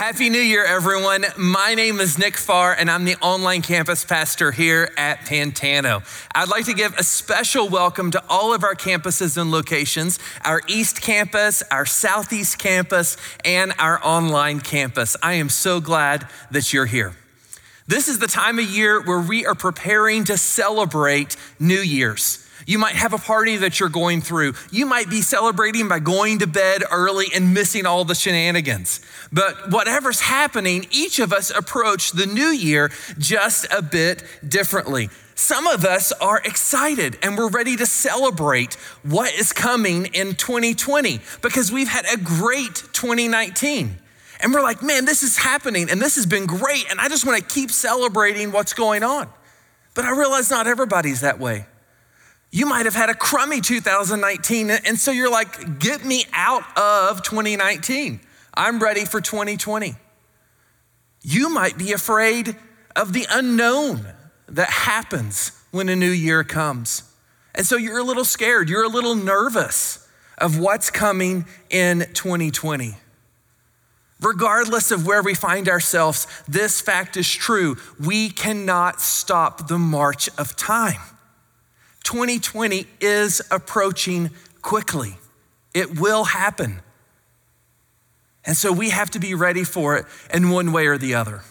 Happy New Year, everyone. My name is Nick Farr, and I'm the online campus pastor here at Pantano. I'd like to give a special welcome to all of our campuses and locations, our East Campus, our Southeast Campus, and our online campus. I am so glad that you're here. This is the time of year where we are preparing to celebrate New Year's. You might have a party that you're going through. You might be celebrating by going to bed early and missing all the shenanigans. But whatever's happening, each of us approach the new year just a bit differently. Some of us are excited and we're ready to celebrate what is coming in 2020 because we've had a great 2019. And we're like, man, this is happening and this has been great. And I just want to keep celebrating what's going on. But I realize not everybody's that way. You might have had a crummy 2019, and so you're like, get me out of 2019. I'm ready for 2020. You might be afraid of the unknown that happens when a new year comes. And so you're a little scared, you're a little nervous of what's coming in 2020. Regardless of where we find ourselves, this fact is true. We cannot stop the march of time. 2020 is approaching quickly. It will happen. And so we have to be ready for it in one way or the other.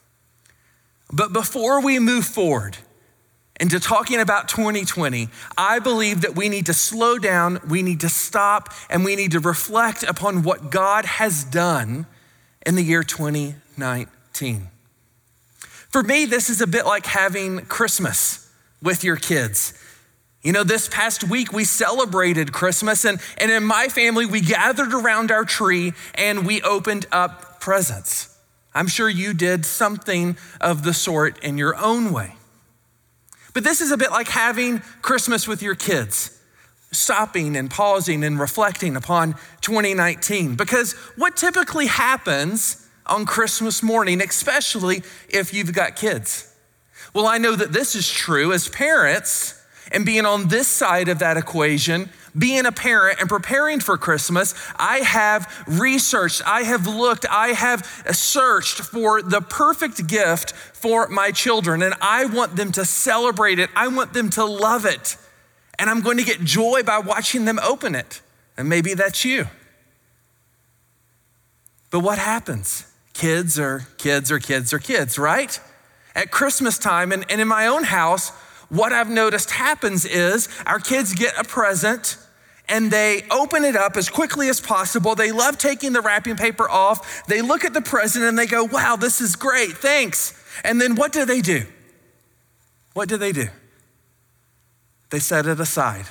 But before we move forward into talking about 2020, I believe that we need to slow down, we need to stop, and we need to reflect upon what God has done in the year 2019. For me, this is a bit like having Christmas with your kids. You know, this past week we celebrated Christmas and in my family, we gathered around our tree and we opened up presents. I'm sure you did something of the sort in your own way. But this is a bit like having Christmas with your kids, stopping and pausing and reflecting upon 2019. Because what typically happens on Christmas morning, especially if you've got kids? Well, I know that this is true as parents. And being on this side of that equation, being a parent and preparing for Christmas, I have researched, I have looked, I have searched for the perfect gift for my children. And I want them to celebrate it. I want them to love it. And I'm going to get joy by watching them open it. And maybe that's you. But what happens? Kids are kids, right? At Christmas time and in my own house, what I've noticed happens is our kids get a present and they open it up as quickly as possible. They love taking the wrapping paper off. They look at the present and they go, wow, this is great, thanks. And then what do? What do? They set it aside.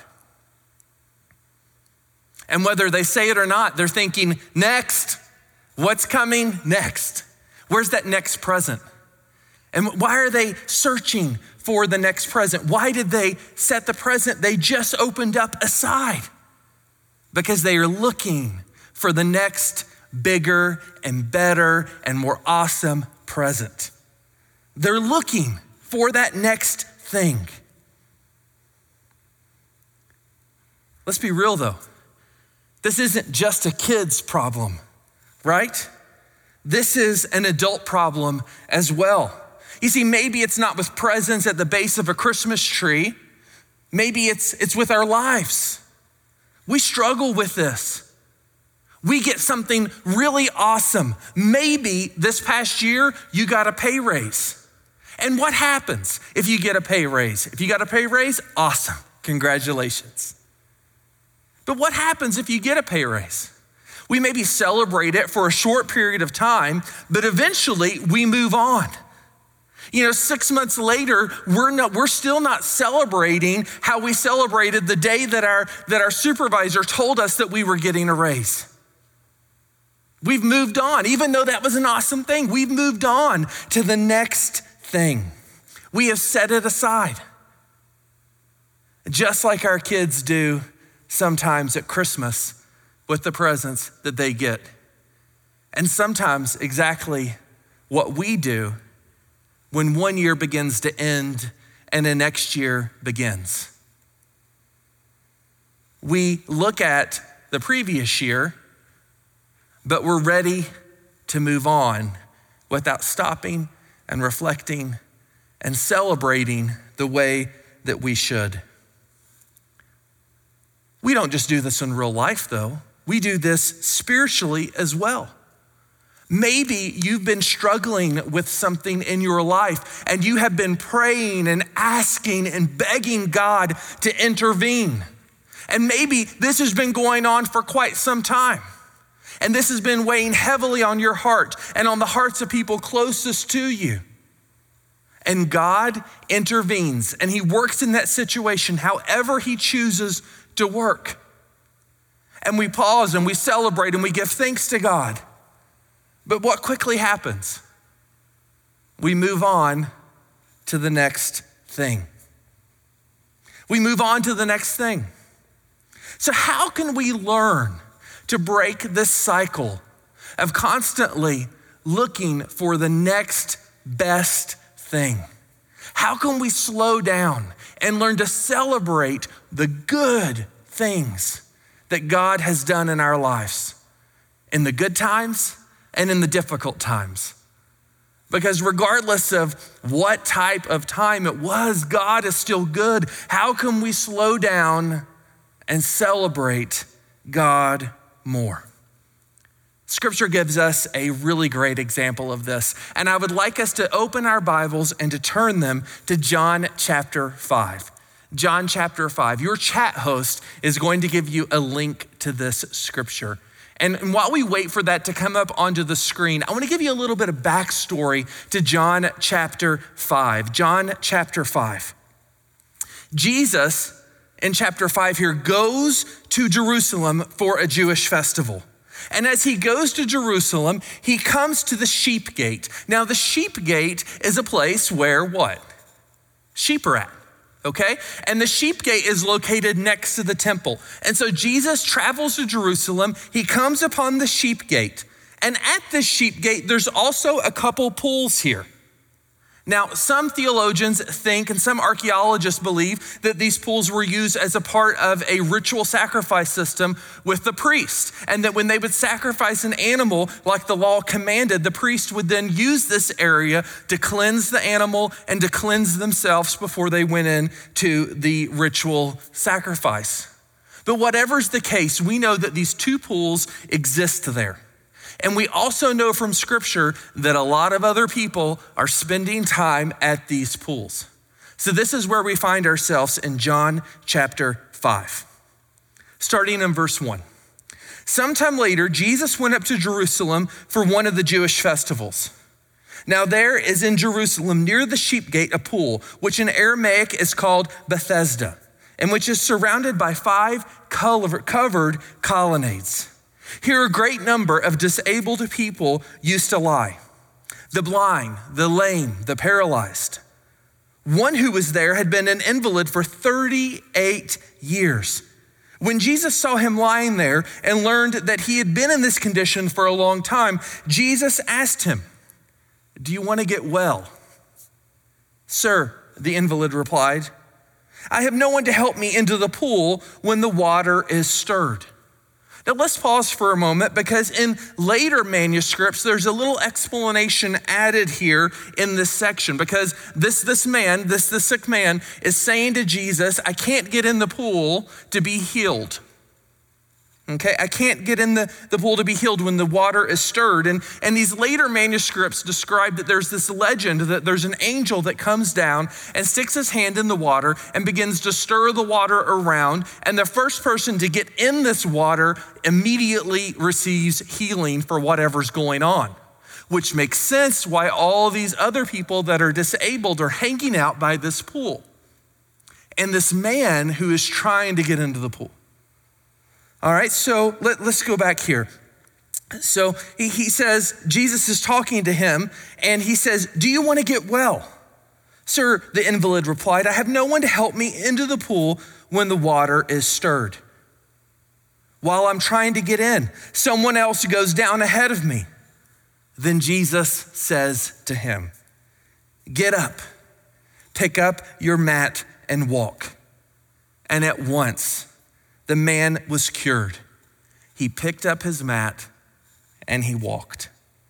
And whether they say it or not, they're thinking, next, what's coming next? Where's that next present? And why are they searching for the next present? Why did they set the present they just opened up aside? Because they are looking for the next bigger and better and more awesome present. They're looking for that next thing. Let's be real though. This isn't just a kid's problem, right? This is an adult problem as well. You see, maybe it's not with presents at the base of a Christmas tree. Maybe it's with our lives. We struggle with this. We get something really awesome. Maybe this past year, you got a pay raise. And what happens if you get a pay raise? If you got a pay raise, awesome, congratulations. But what happens if you get a pay raise? We maybe celebrate it for a short period of time, but eventually we move on. You know, 6 months later, we're still not celebrating how we celebrated the day that our supervisor told us that we were getting a raise. We've moved on. Even though that was an awesome thing, we've moved on to the next thing. We have set it aside. Just like our kids do sometimes at Christmas with the presents that they get. And sometimes exactly what we do when one year begins to end and the next year begins. We look at the previous year, but we're ready to move on without stopping and reflecting and celebrating the way that we should. We don't just do this in real life, though. We do this spiritually as well. Maybe you've been struggling with something in your life and you have been praying and asking and begging God to intervene. And maybe this has been going on for quite some time. And this has been weighing heavily on your heart and on the hearts of people closest to you. And God intervenes and he works in that situation however he chooses to work. And we pause and we celebrate and we give thanks to God. But what quickly happens? We move on to the next thing. We move on to the next thing. So how can we learn to break this cycle of constantly looking for the next best thing? How can we slow down and learn to celebrate the good things that God has done in our lives, in the good times and in the difficult times? Because regardless of what type of time it was, God is still good. How can we slow down and celebrate God more? Scripture gives us a really great example of this. And I would like us to open our Bibles and to turn them to John chapter 5. John chapter 5. Your chat host is going to give you a link to this scripture. And while we wait for that to come up onto the screen, I want to give you a little bit of backstory to John chapter 5. John chapter 5. Jesus, in chapter 5 here, goes to Jerusalem for a Jewish festival. And as he goes to Jerusalem, he comes to the sheep gate. Now, the sheep gate is a place where what? Sheep are at. Okay? And the sheep gate is located next to the temple. And so Jesus travels to Jerusalem. He comes upon the sheep gate. And at this sheep gate, there's also a couple pools here. Now, some theologians think and some archaeologists believe that these pools were used as a part of a ritual sacrifice system with the priest. And that when they would sacrifice an animal like the law commanded, the priest would then use this area to cleanse the animal and to cleanse themselves before they went into the ritual sacrifice. But whatever's the case, we know that these two pools exist there. And we also know from scripture that a lot of other people are spending time at these pools. So this is where we find ourselves in John chapter 5, starting in verse 1. Sometime later, Jesus went up to Jerusalem for one of the Jewish festivals. Now there is in Jerusalem near the sheep gate a pool, which in Aramaic is called Bethesda, and which is surrounded by 5 covered colonnades. Here a great number of disabled people used to lie: the blind, the lame, the paralyzed. One who was there had been an invalid for 38 years. When Jesus saw him lying there and learned that he had been in this condition for a long time, Jesus asked him, "Do you want to get well?" "Sir," the invalid replied, "I have no one to help me into the pool when the water is stirred." Now let's pause for a moment, because in later manuscripts, there's a little explanation added here in this section, because this sick man is saying to Jesus, "I can't get in the pool to be healed." Okay, I can't get in the pool to be healed when the water is stirred. And these later manuscripts describe that there's this legend that there's an angel that comes down and sticks his hand in the water and begins to stir the water around. And the first person to get in this water immediately receives healing for whatever's going on, which makes sense why all these other people that are disabled are hanging out by this pool. And this man who is trying to get into the pool. All right, so let's go back here. So he says, Jesus is talking to him, and he says, "Do you want to get well?" "Sir," the invalid replied, "I have no one to help me into the pool when the water is stirred. While I'm trying to get in, someone else goes down ahead of me." Then Jesus says to him, "Get up, pick up your mat and walk." And at once, the man was cured. He picked up his mat and he walked.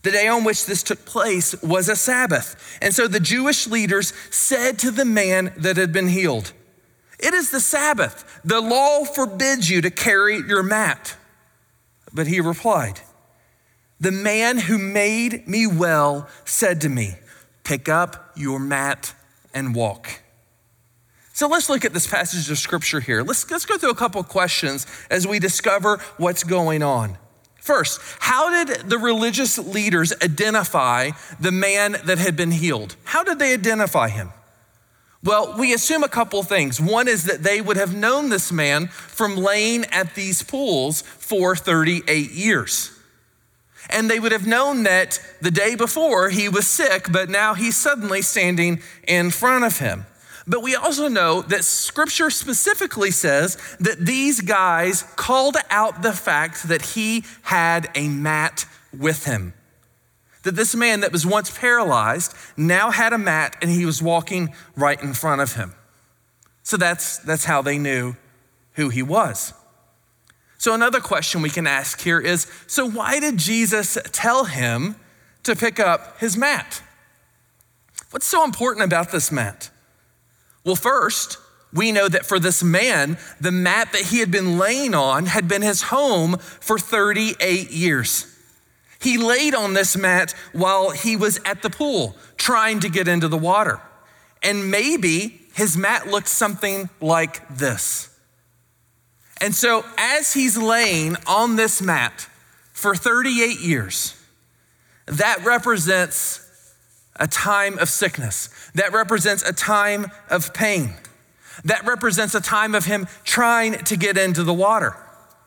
The day on which this took place was a Sabbath. And so the Jewish leaders said to the man that had been healed, "It is the Sabbath. The law forbids you to carry your mat." But he replied, "The man who made me well said to me, 'Pick up your mat and walk.'" So let's look at this passage of scripture here. Let's go through a couple of questions as we discover what's going on. First, how did the religious leaders identify the man that had been healed? How did they identify him? Well, we assume a couple of things. One is that they would have known this man from laying at these pools for 38 years. And they would have known that the day before he was sick, but now he's suddenly standing in front of him. But we also know that scripture specifically says that these guys called out the fact that he had a mat with him. That this man that was once paralyzed now had a mat and he was walking right in front of him. So that's how they knew who he was. So another question we can ask here is, so why did Jesus tell him to pick up his mat? What's so important about this mat? Well, first, we know that for this man, the mat that he had been laying on had been his home for 38 years. He laid on this mat while he was at the pool trying to get into the water. And maybe his mat looked something like this. And so as he's laying on this mat for 38 years, that represents a time of sickness. That represents a time of pain. That represents a time of him trying to get into the water.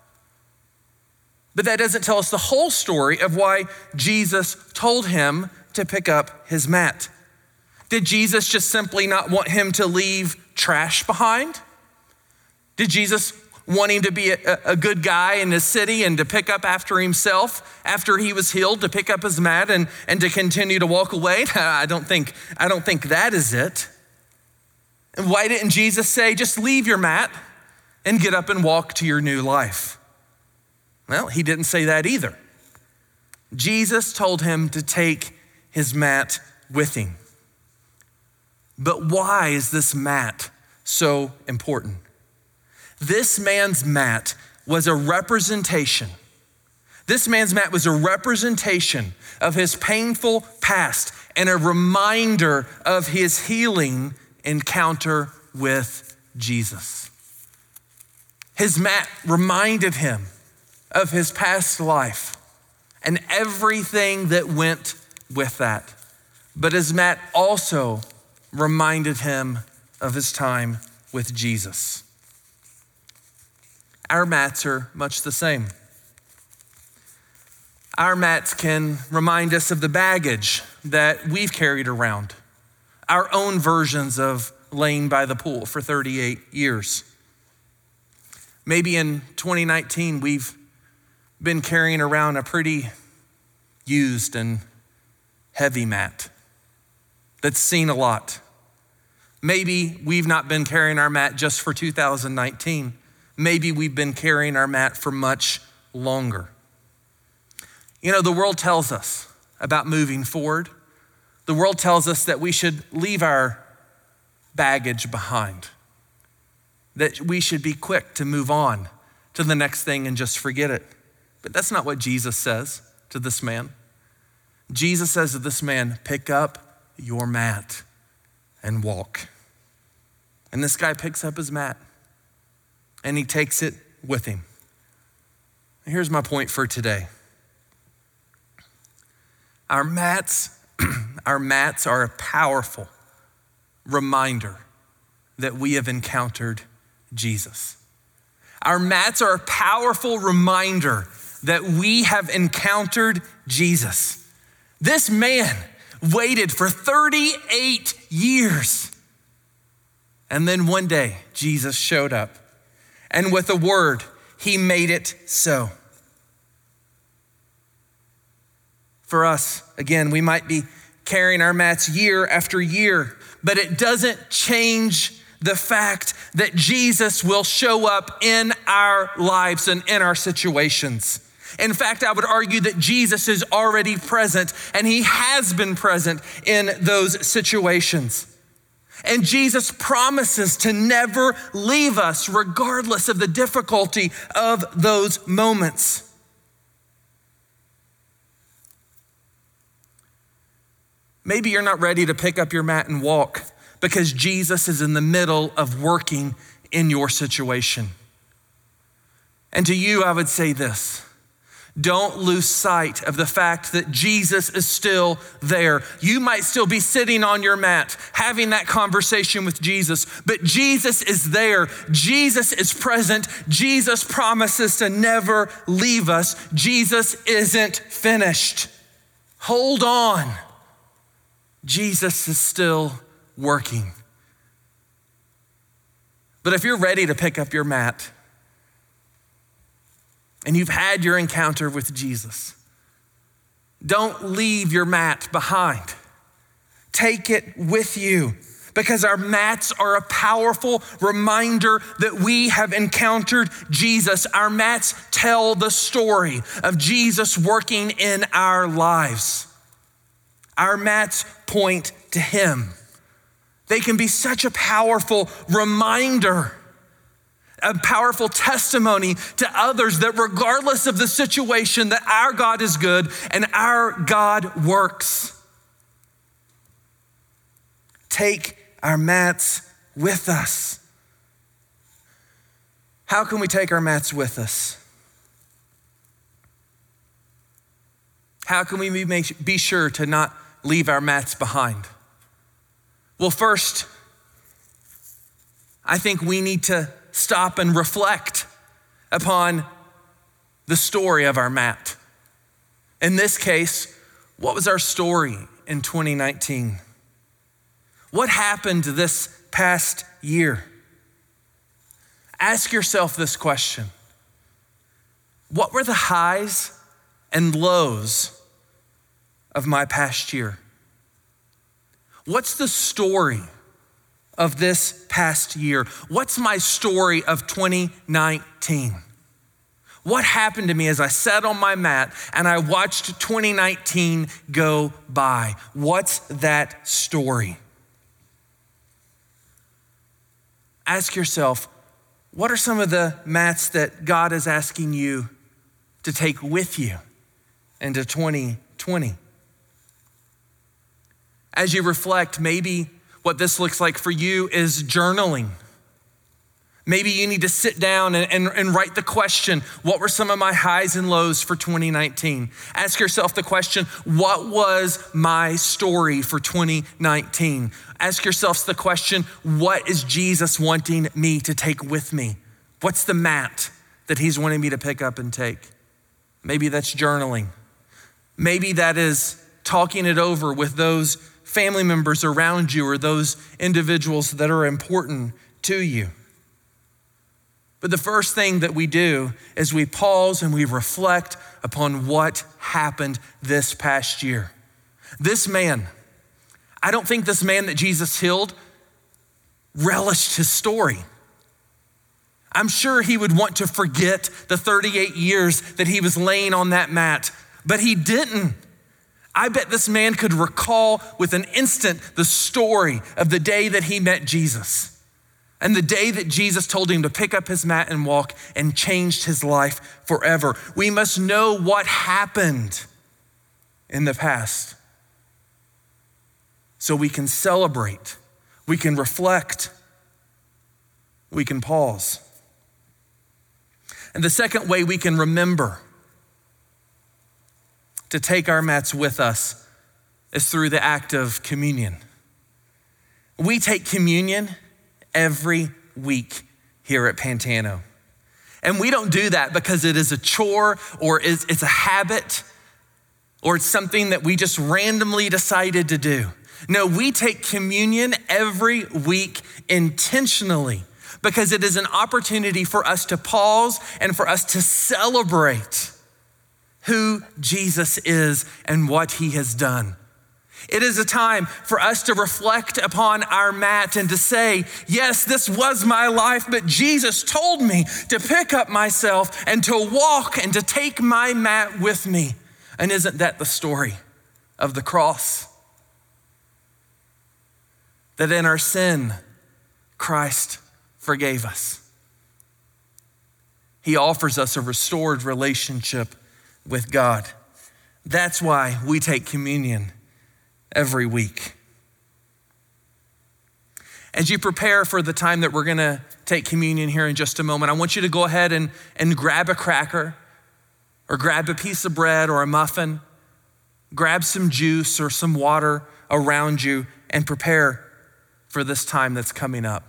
But that doesn't tell us the whole story of why Jesus told him to pick up his mat. Did Jesus just simply not want him to leave trash behind? Did Jesus want him to be a good guy in the city and to pick up after himself after he was healed, to pick up his mat and to continue to walk away? I don't think that is it. And why didn't Jesus say, just leave your mat and get up and walk to your new life? Well, he didn't say that either. Jesus told him to take his mat with him. But why is this mat so important? This man's mat was a representation. This man's mat was a representation of his painful past and a reminder of his healing encounter with Jesus. His mat reminded him of his past life and everything that went with that. But his mat also reminded him of his time with Jesus. Our mats are much the same. Our mats can remind us of the baggage that we've carried around, our own versions of laying by the pool for 38 years. Maybe in 2019, we've been carrying around a pretty used and heavy mat that's seen a lot. Maybe we've not been carrying our mat just for 2019. Maybe we've been carrying our mat for much longer. You know, the world tells us about moving forward. The world tells us that we should leave our baggage behind, that we should be quick to move on to the next thing and just forget it. But that's not what Jesus says to this man. Jesus says to this man, pick up your mat and walk. And this guy picks up his mat and he takes it with him. And here's my point for today. Our mats are a powerful reminder that we have encountered Jesus. Our mats are a powerful reminder that we have encountered Jesus. This man waited for 38 years. And then one day, Jesus showed up. And with a word, he made it so. For us, again, we might be carrying our mats year after year, but it doesn't change the fact that Jesus will show up in our lives and in our situations. In fact, I would argue that Jesus is already present, and he has been present in those situations. And Jesus promises to never leave us regardless of the difficulty of those moments. Maybe you're not ready to pick up your mat and walk because Jesus is in the middle of working in your situation. And to you, I would say this: don't lose sight of the fact that Jesus is still there. You might still be sitting on your mat, having that conversation with Jesus, but Jesus is there. Jesus is present. Jesus promises to never leave us. Jesus isn't finished. Hold on. Jesus is still working. But if you're ready to pick up your mat and you've had your encounter with Jesus, don't leave your mat behind. Take it with you, because our mats are a powerful reminder that we have encountered Jesus. Our mats tell the story of Jesus working in our lives. Our mats point to him. They can be such a powerful reminder, a powerful testimony to others that regardless of the situation, that our God is good and our God works. Take our mats with us. How can we take our mats with us? How can we be sure to not leave our mats behind? Well, first, I think we need to stop and reflect upon the story of our mat. In this case, what was our story in 2019? What happened this past year? Ask yourself this question: what were the highs and lows of my past year? What's the story of this past year? What's my story of 2019? What happened to me as I sat on my mat and I watched 2019 go by? What's that story? Ask yourself, what are some of the mats that God is asking you to take with you into 2020? As you reflect, maybe what this looks like for you is journaling. Maybe you need to sit down and write the question, what were some of my highs and lows for 2019? Ask yourself the question, what was my story for 2019? Ask yourself the question, what is Jesus wanting me to take with me? What's the mat that he's wanting me to pick up and take? Maybe that's journaling. Maybe that is talking it over with those family members around you or those individuals that are important to you. But the first thing that we do is we pause and we reflect upon what happened this past year. This man, I don't think this man that Jesus healed relished his story. I'm sure he would want to forget the 38 years that he was laying on that mat, but he didn't. I bet this man could recall with an instant the story of the day that he met Jesus and the day that Jesus told him to pick up his mat and walk and changed his life forever. We must know what happened in the past so we can celebrate, we can reflect, we can pause. And the second way we can remember to take our mats with us is through the act of communion. We take communion every week here at Pantano. And we don't do that because it is a chore or it's a habit or it's something that we just randomly decided to do. No, we take communion every week intentionally because it is an opportunity for us to pause and for us to celebrate who Jesus is and what he has done. It is a time for us to reflect upon our mat and to say, yes, this was my life, but Jesus told me to pick up myself and to walk and to take my mat with me. And isn't that the story of the cross? That in our sin, Christ forgave us. He offers us a restored relationship with God. That's why we take communion every week. As you prepare for the time that we're gonna take communion here in just a moment, I want you to go ahead and grab a cracker or grab a piece of bread or a muffin, grab some juice or some water around you and prepare for this time that's coming up.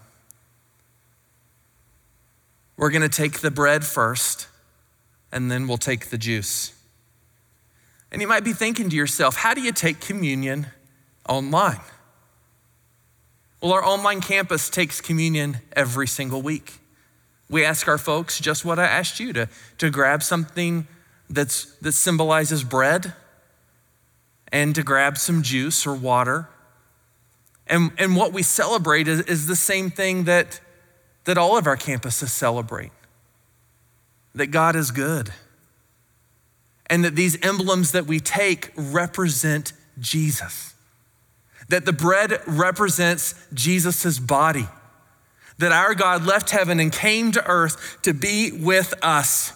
We're gonna take the bread first and then we'll take the juice. And you might be thinking to yourself, how do you take communion online? Well, our online campus takes communion every single week. We ask our folks just what I asked you, to grab something that symbolizes bread and to grab some juice or water. And what we celebrate is the same thing that all of our campuses celebrate, that God is good. And that these emblems that we take represent Jesus. That the bread represents Jesus's body. That our God left heaven and came to earth to be with us.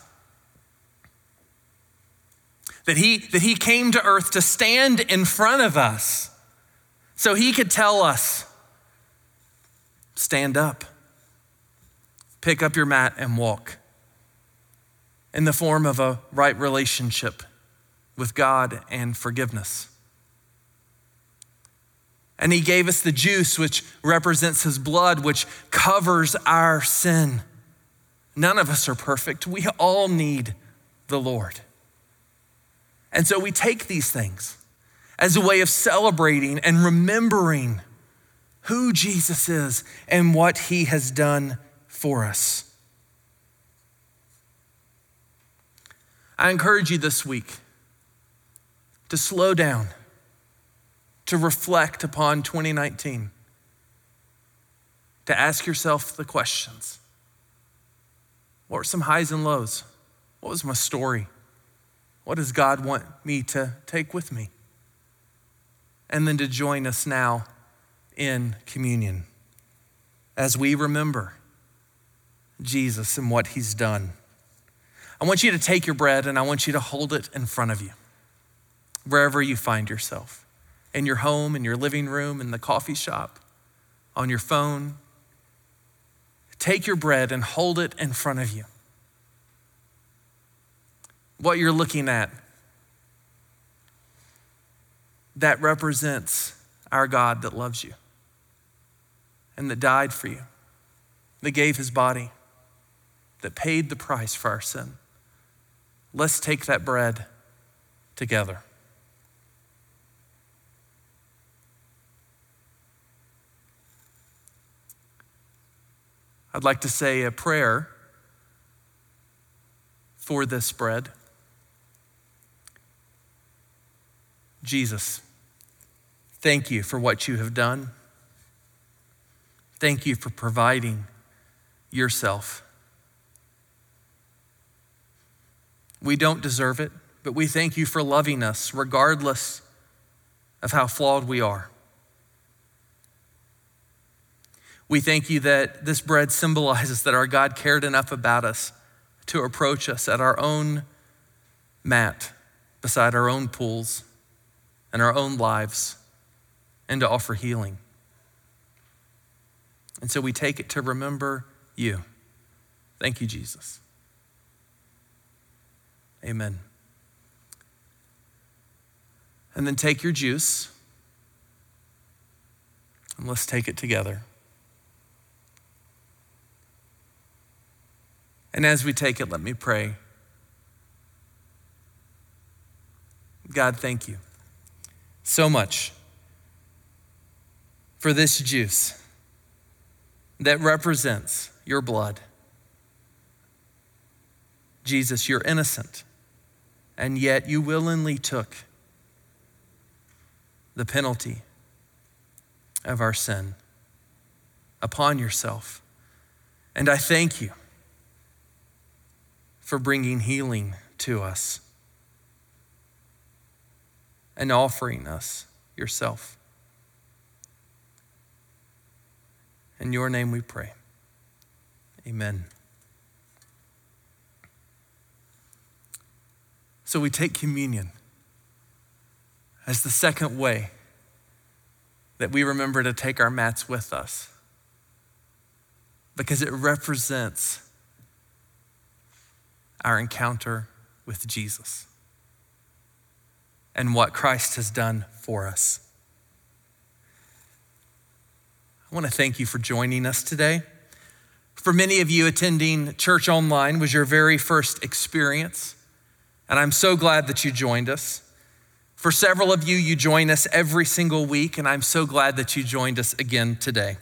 That he came to earth to stand in front of us so he could tell us, stand up, pick up your mat and walk. In the form of a right relationship with God and forgiveness. And he gave us the juice, which represents his blood, which covers our sin. None of us are perfect. We all need the Lord. And so we take these things as a way of celebrating and remembering who Jesus is and what he has done for us. I encourage you this week to slow down, to reflect upon 2019, to ask yourself the questions. What were some highs and lows? What was my story? What does God want me to take with me? And then to join us now in communion as we remember Jesus and what he's done. I want you to take your bread and I want you to hold it in front of you, wherever you find yourself, in your home, in your living room, in the coffee shop, on your phone. Take your bread and hold it in front of you. What you're looking at, that represents our God that loves you and that died for you, that gave his body, that paid the price for our sin. Let's take that bread together. I'd like to say a prayer for this bread. Jesus, thank you for what you have done. Thank you for providing yourself. We don't deserve it, but we thank you for loving us regardless of how flawed we are. We thank you that this bread symbolizes that our God cared enough about us to approach us at our own mat, beside our own pools and our own lives, and to offer healing. And so we take it to remember you. Thank you, Jesus. Amen. And then take your juice and let's take it together. And as we take it, let me pray. God, thank you so much for this juice that represents your blood. Jesus, you're innocent, and yet you willingly took the penalty of our sin upon yourself. And I thank you for bringing healing to us and offering us yourself. In your name we pray. Amen. So we take communion as the second way that we remember to take our mats with us, because it represents our encounter with Jesus and what Christ has done for us. I want to thank you for joining us today. For many of you, attending church online was your very first experience, and I'm so glad that you joined us. For several of you, you join us every single week, and I'm so glad that you joined us again today.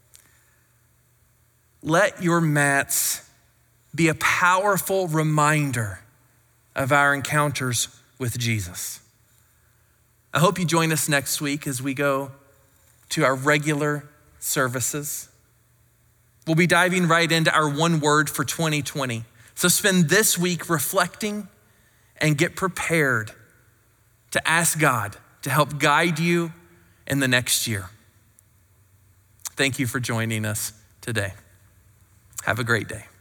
Let your mats be a powerful reminder of our encounters with Jesus. I hope you join us next week as we go to our regular services. We'll be diving right into our one word for 2020. So spend this week reflecting and get prepared to ask God to help guide you in the next year. Thank you for joining us today. Have a great day.